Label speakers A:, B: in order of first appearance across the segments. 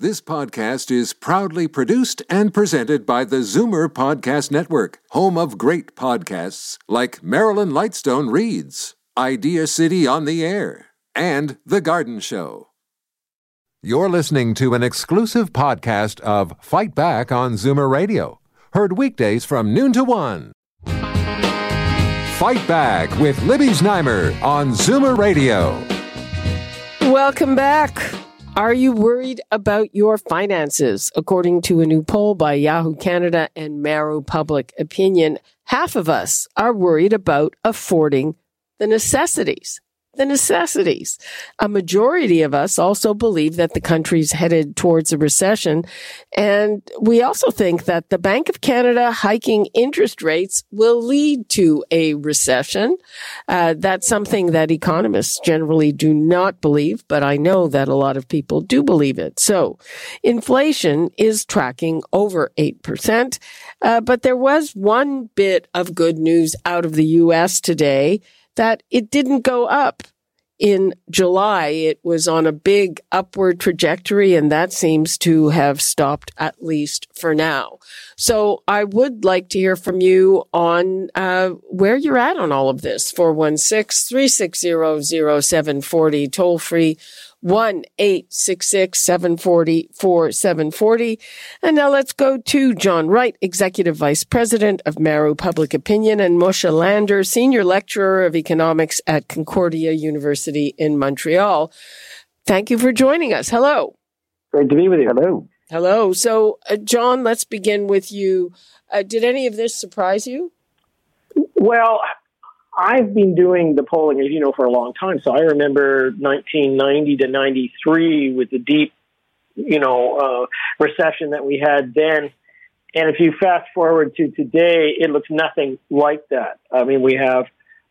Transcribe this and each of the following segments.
A: This podcast is proudly produced and presented by the Zoomer Podcast Network, home of great podcasts like Marilyn Lightstone Reads, Idea City on the Air, and The Garden Show. You're listening to an exclusive podcast of Fight Back on Zoomer Radio, heard weekdays from noon to 1. Fight Back with Libby Znaimer on Zoomer Radio.
B: Welcome back. Are you worried about your finances? According to a new poll by Yahoo Canada and Maru Public Opinion, half of us are worried about affording the necessities. A majority of us also believe that the country's headed towards a recession. And we also think that the Bank of Canada hiking interest rates will lead to a recession. That's something that economists generally do not believe, but I know that a lot of people do believe it. So inflation is tracking over 8%. But there was one bit of good news out of the U.S. today, that it didn't go up. In July, it was on a big upward trajectory, and that seems to have stopped, at least for now. So I would like to hear from you on where you're at on all of this. 416-360-0740, toll free 1-866-740-4740. And now let's go to John Wright, Executive Vice President of Maru Public Opinion, and Moshe Lander, Senior Lecturer of Economics at Concordia University in Montreal. Thank you for joining us. Hello.
C: Great to be with you. Hello.
B: Hello. So, John, let's begin with you. Did any of this surprise you?
C: Well, I've been doing the polling, as you know, for a long time. So I remember 1990 to 93 with the deep, recession that we had then. And if you fast forward to today, it looks nothing like that. I mean, we have,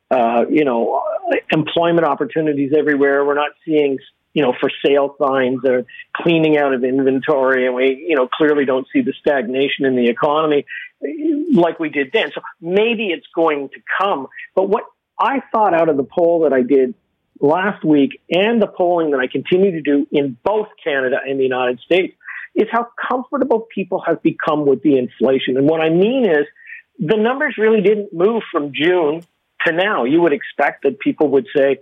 C: employment opportunities everywhere. We're not seeing, for sale signs or cleaning out of inventory. And we, clearly don't see the stagnation in the economy like we did then. So maybe it's going to come. But what I thought out of the poll that I did last week and the polling that I continue to do in both Canada and the United States is how comfortable people have become with the inflation. And what I mean is the numbers really didn't move from June to now. You would expect that people would say,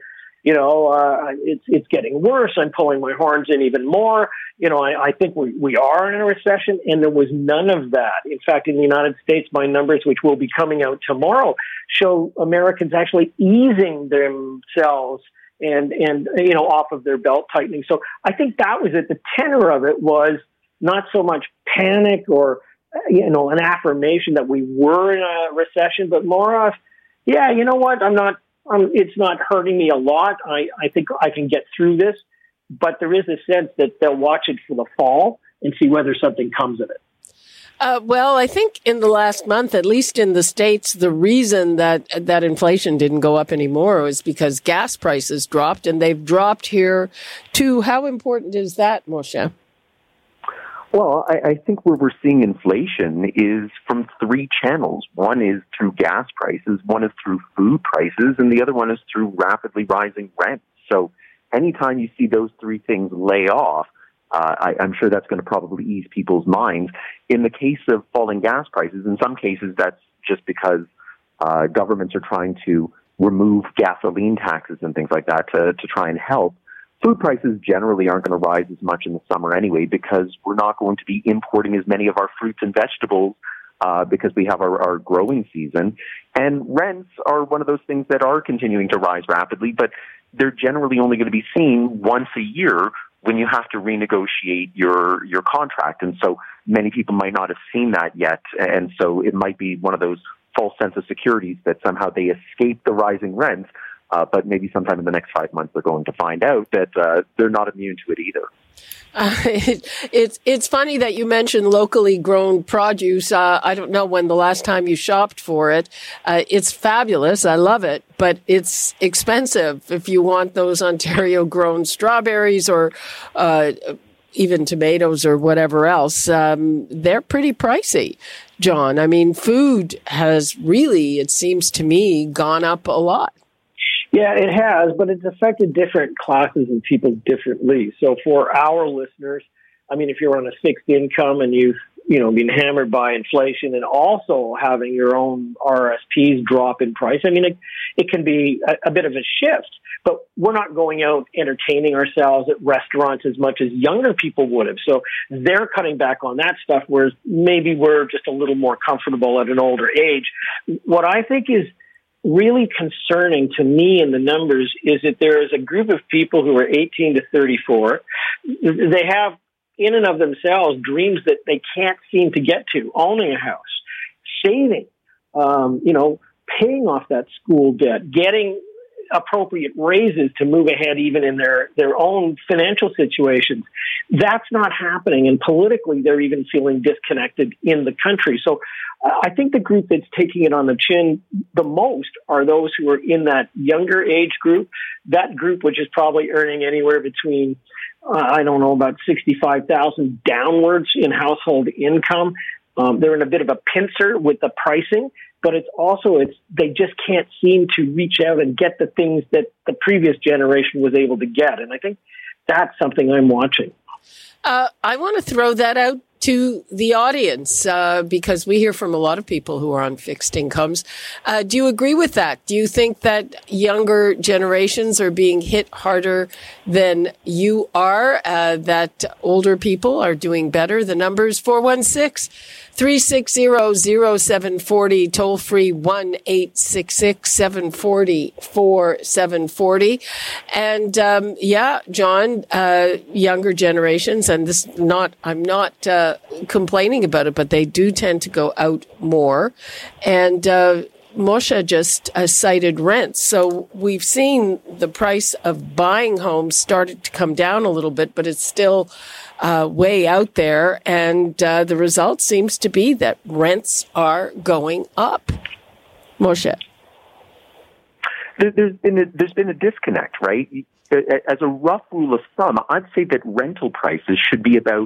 C: it's getting worse. I'm pulling my horns in even more. I think we are in a recession, and there was none of that. In fact, in the United States, my numbers, which will be coming out tomorrow, show Americans actually easing themselves and off of their belt tightening. So I think that was it. The tenor of it was not so much panic or, an affirmation that we were in a recession, but more of, yeah, you know what? It's not hurting me a lot. I think I can get through this, but there is a sense that they'll watch it for the fall and see whether something comes of it.
B: Well, I think in the last month, at least in the States, the reason that inflation didn't go up anymore was because gas prices dropped, and they've dropped here too. How important is that, Moshe?
D: Well, I think where we're seeing inflation is from three channels. One is through gas prices, one is through food prices, and the other one is through rapidly rising rents. So anytime you see those three things lay off, I'm sure that's going to probably ease people's minds. In the case of falling gas prices, in some cases that's just because governments are trying to remove gasoline taxes and things like that to try and help. Food prices generally aren't going to rise as much in the summer anyway because we're not going to be importing as many of our fruits and vegetables because we have our growing season. And rents are one of those things that are continuing to rise rapidly, but they're generally only going to be seen once a year when you have to renegotiate your contract. And so many people might not have seen that yet. And so it might be one of those false sense of securities that somehow they escape the rising rents. But maybe sometime in the next 5 months, they're going to find out that they're not immune to it either.
B: It's funny that you mentioned locally grown produce. I don't know when the last time you shopped for it. It's fabulous. I love it, but it's expensive if you want those Ontario grown strawberries or even tomatoes or whatever else. They're pretty pricey, John. I mean, food has really, it seems to me, gone up a lot.
C: Yeah, it has, but it's affected different classes of people differently. So for our listeners, I mean, if you're on a fixed income and you've, been hammered by inflation and also having your own RSPs drop in price, I mean, it can be a bit of a shift. But we're not going out entertaining ourselves at restaurants as much as younger people would have. So they're cutting back on that stuff, whereas maybe we're just a little more comfortable at an older age. What I think is really concerning to me in the numbers is that there is a group of people who are 18 to 34. They have, in and of themselves, dreams that they can't seem to get to: owning a house, saving, paying off that school debt, getting appropriate raises to move ahead even in their own financial situations. That's not happening. And politically, they're even feeling disconnected in the country. So I think the group that's taking it on the chin the most are those who are in that younger age group, that group which is probably earning anywhere between, about 65,000 downwards in household income. They're in a bit of a pincer with the pricing, but they just can't seem to reach out and get the things that the previous generation was able to get. And I think that's something I'm watching.
B: I want to throw that out to the audience because we hear from a lot of people who are on fixed incomes. Do you agree with that? Do you think that younger generations are being hit harder than you are, that older people are doing better? The number's 416-360-0740, toll free 1-866-740-4740. And John, younger generations, and I'm not complaining about it, but they do tend to go out more. And Moshe just cited rents. So we've seen the price of buying homes started to come down a little bit, but it's still way out there. And the result seems to be that rents are going up. Moshe.
D: There's been a disconnect, right? As a rough rule of thumb, I'd say that rental prices should be about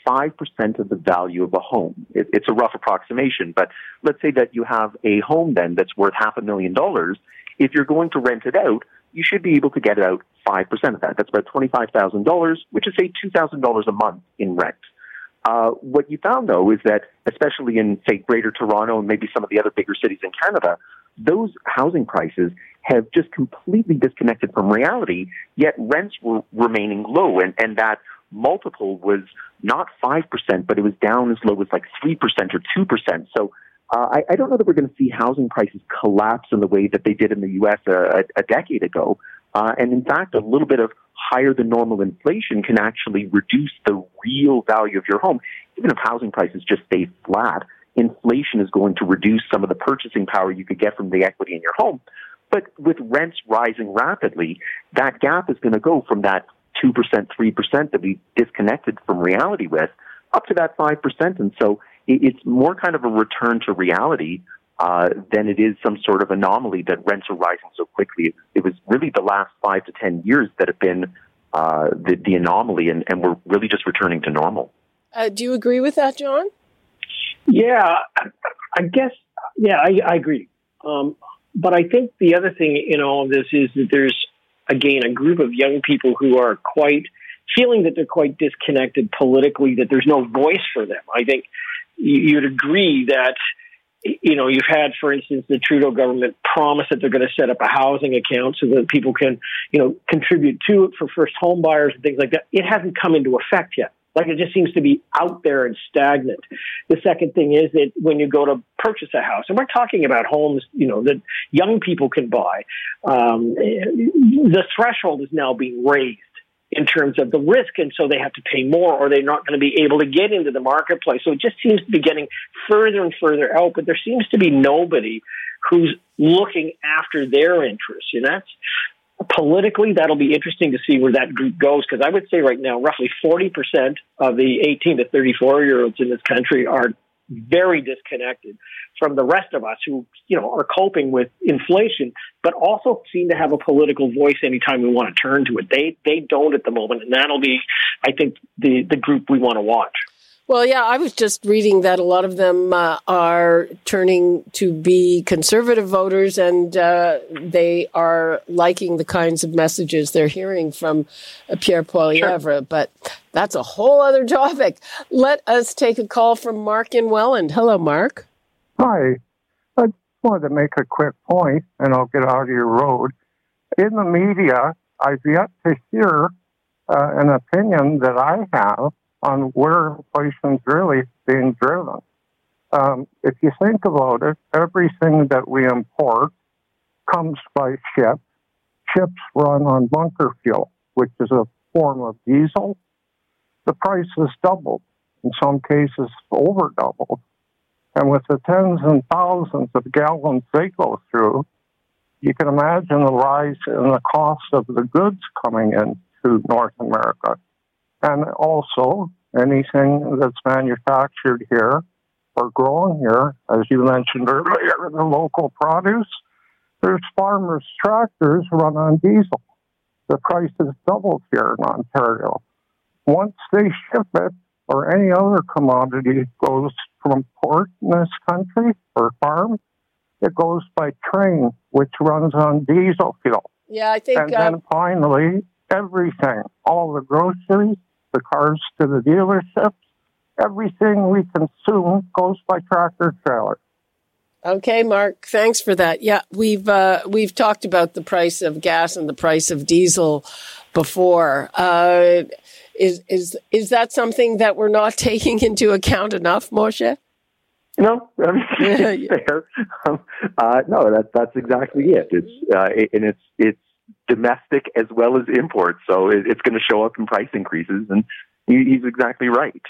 D: 5% of the value of a home. It's a rough approximation, but let's say that you have a home then that's worth $500,000. If you're going to rent it out, you should be able to get out 5% of that. That's about $25,000, which is, say, $2,000 a month in rent. What you found, though, is that, especially in, say, Greater Toronto and maybe some of the other bigger cities in Canada, those housing prices have just completely disconnected from reality, yet rents were remaining low, and that multiple was not 5%, but it was down as low as like 3% or 2%. So I don't know that we're going to see housing prices collapse in the way that they did in the U.S. a decade ago. And in fact, a little bit of higher than normal inflation can actually reduce the real value of your home. Even if housing prices just stay flat, inflation is going to reduce some of the purchasing power you could get from the equity in your home. But with rents rising rapidly, that gap is going to go from that 2%, 3% that we disconnected from reality with, up to that 5%. And so it's more kind of a return to reality than it is some sort of anomaly that rents are rising so quickly. It was really the last 5 to 10 years that have been the anomaly, and we're really just returning to normal.
B: Do you agree with that, John?
C: Yeah, I guess, I agree. But I think the other thing in all of this is that there's, again, a group of young people who are feeling that they're quite disconnected politically, that there's no voice for them. I think you'd agree that, you've had, for instance, the Trudeau government promise that they're going to set up a housing account so that people can, contribute to it for first home buyers and things like that. It hasn't come into effect yet. Like, it just seems to be out there and stagnant. The second thing is that when you go to purchase a house, and we're talking about homes, that young people can buy, the threshold is now being raised in terms of the risk, and so they have to pay more, or they're not going to be able to get into the marketplace. So it just seems to be getting further and further out, but there seems to be nobody who's looking after their interests, and that's politically, that'll be interesting to see where that group goes, because I would say right now, roughly 40% of the 18 to 34-year-olds in this country are very disconnected from the rest of us who, are coping with inflation, but also seem to have a political voice anytime we want to turn to it. They don't at the moment, and that'll be, I think, the group we want to watch.
B: Well, yeah, I was just reading that a lot of them are turning to be conservative voters, and they are liking the kinds of messages they're hearing from Pierre Poilievre. Sure. But that's a whole other topic. Let us take a call from Mark in Welland. Hello, Mark.
E: Hi. I just wanted to make a quick point, and I'll get out of your road. In the media, I've yet to hear an opinion that I have on where inflation's really being driven. If you think about it, everything that we import comes by ship. Ships run on bunker fuel, which is a form of diesel. The price has doubled, in some cases over doubled. And with the tens and thousands of gallons they go through, you can imagine the rise in the cost of the goods coming into North America. And also, anything that's manufactured here or grown here, as you mentioned earlier, the local produce, there's farmers' tractors run on diesel. The price is doubled here in Ontario. Once they ship it, or any other commodity goes from port in this country or farm, it goes by train, which runs on diesel fuel.
B: Yeah, I think...
E: And then finally, everything, all the groceries, the cars to the dealerships, everything we consume goes by tractor trailer.
B: Okay, Mark, thanks for that. Yeah, we've talked about the price of gas and the price of diesel before. Is that something that we're not taking into account enough, Moshe?
D: No, I mean, it's fair. No, that's exactly it. It's domestic as well as imports, so it's going to show up in price increases, and he's exactly right.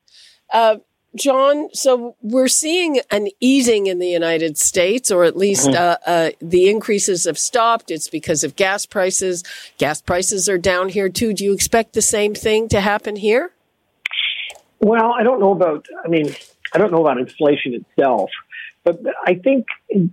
B: John, so we're seeing an easing in the United States, or at least the increases have stopped. It's because of gas prices. Gas prices are down here too. Do you expect the same thing to happen here?
C: Well, I don't know about inflation itself, but I think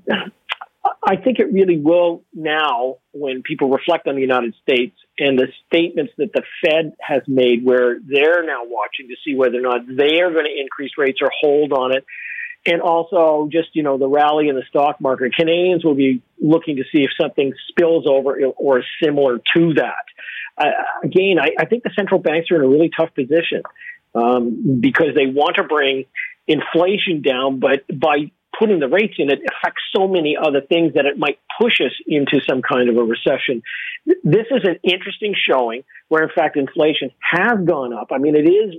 C: it really will now, when people reflect on the United States and the statements that the Fed has made, where they're now watching to see whether or not they are going to increase rates or hold on it. And also just, the rally in the stock market. Canadians will be looking to see if something spills over or is similar to that. Again, I think the central banks are in a really tough position because they want to bring inflation down, but by putting the rates in, it affects so many other things that it might push us into some kind of a recession. This is an interesting showing where, in fact, inflation has gone up. I mean, it is,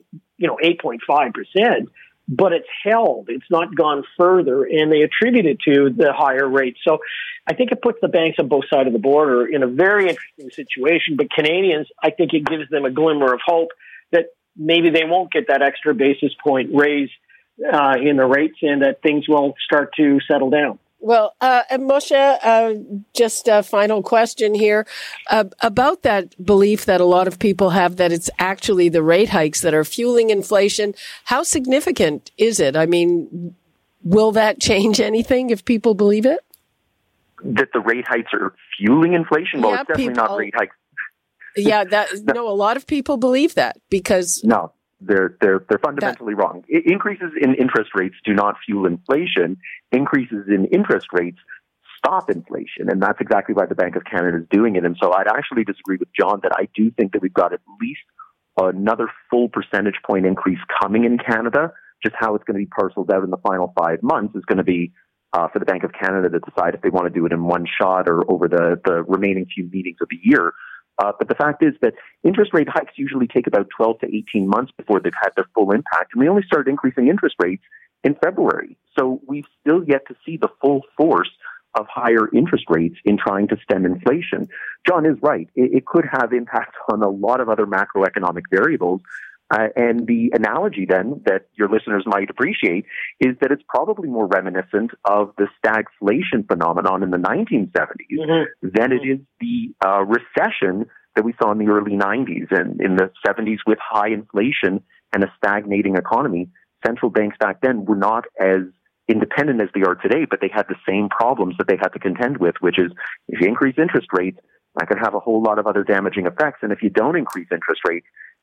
C: 8.5%, but it's held. It's not gone further, and they attribute it to the higher rates. So I think it puts the banks on both sides of the border in a very interesting situation. But Canadians, I think it gives them a glimmer of hope that maybe they won't get that extra basis point raise in the rates, and that things will start to settle down.
B: Well, and Moshe, just a final question here about that belief that a lot of people have that it's actually the rate hikes that are fueling inflation. How significant is it? I mean, will that change anything if people believe it?
D: That the rate hikes are fueling inflation? Well, it's definitely not rate hikes.
B: Yeah, a lot of people believe that because...
D: No. They're fundamentally wrong. Increases in interest rates do not fuel inflation. Increases in interest rates stop inflation, and that's exactly why the Bank of Canada is doing it. And so I'd actually disagree with John that I do think that we've got at least another full percentage point increase coming in Canada. Just how it's going to be parceled out in the final 5 months is going to be for the Bank of Canada to decide if they want to do it in one shot or over the remaining few meetings of the year. But the fact is that interest rate hikes usually take about 12 to 18 months before they've had their full impact. And we only started increasing interest rates in February. So we've still yet to see the full force of higher interest rates in trying to stem inflation. John is right. It could have impact on a lot of other macroeconomic variables. And the analogy then that your listeners might appreciate is that it's probably more reminiscent of the stagflation phenomenon in the 1970s than it is the recession that we saw in the early 90s and in the 70s with high inflation and a stagnating economy. Central banks back then were not as independent as they are today, but they had the same problems that they had to contend with, which is if you increase interest rates, that could have a whole lot of other damaging effects. And if you don't increase interest rates,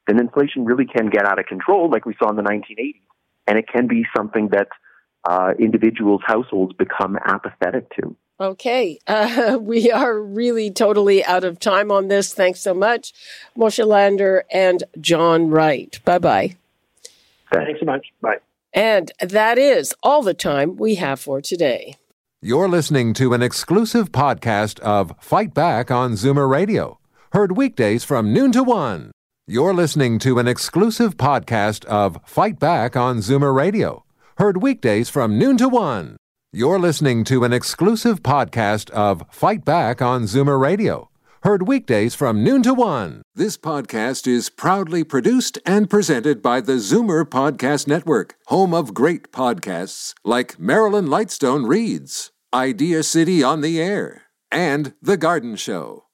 D: then inflation really can get out of control like we saw in the 1980s. And it can be something that individuals, households become apathetic to.
B: Okay. We are really totally out of time on this. Thanks so much, Moshe Lander and John Wright. Bye-bye.
C: Thanks so much. Bye.
B: And that is all the time we have for today.
A: You're listening to an exclusive podcast of Fight Back on Zoomer Radio. Heard weekdays from noon to 1. You're listening to an exclusive podcast of Fight Back on Zoomer Radio. Heard weekdays from noon to 1. You're listening to an exclusive podcast of Fight Back on Zoomer Radio. Heard weekdays from noon to 1. This podcast is proudly produced and presented by the Zoomer Podcast Network, home of great podcasts like Marilyn Lightstone Reads, Idea City on the Air, and The Garden Show.